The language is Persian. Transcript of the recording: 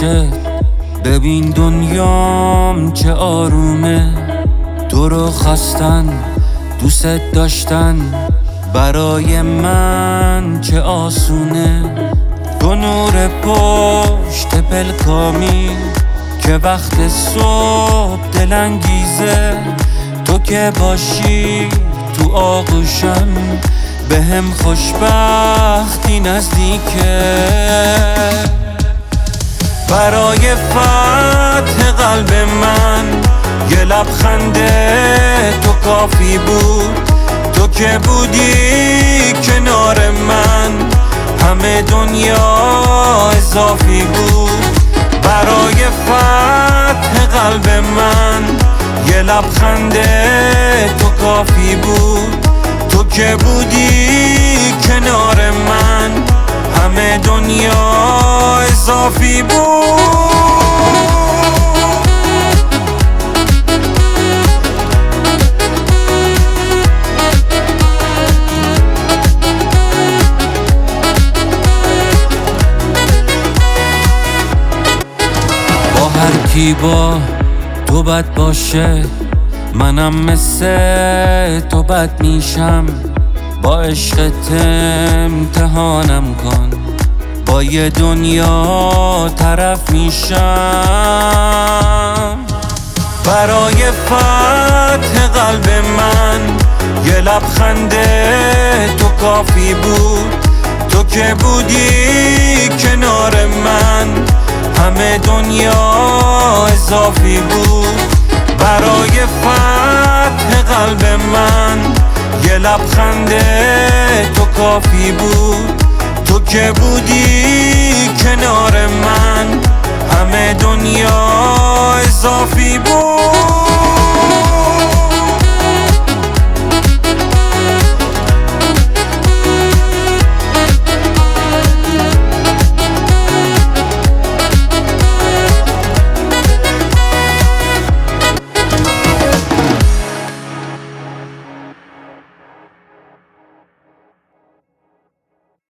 باشه. ببین دنیام چه آرومه، تو رو خواستن دوست داشتن برای من چه آسونه. تو نور پشت پلکامی که وقت صبح دلانگیزه، تو که باشی تو آغوشم بهم خوشبختی نزدیکه. برای فتح قلب من یه لبخند تو کافی بود، تو که بودی کنار من همه دنیا اضافی بود. برای فتح قلب من یه لبخند تو کافی بود، تو که بودی کنار من همه دنیا اضافی بود. هر کی با تو بد باشه، منم مثل تو بد میشم. با عشقت امتحانم کن، با یه دنیا طرف میشم. برای فتح قلب من یه لبخند تو کافی بود، تو که بودی کنار من همه دنیا اضافی بود. برای فتح قلب من یه لبخند تو کافی بود، تو که بودی کنار من همه دنیا اضافی بود.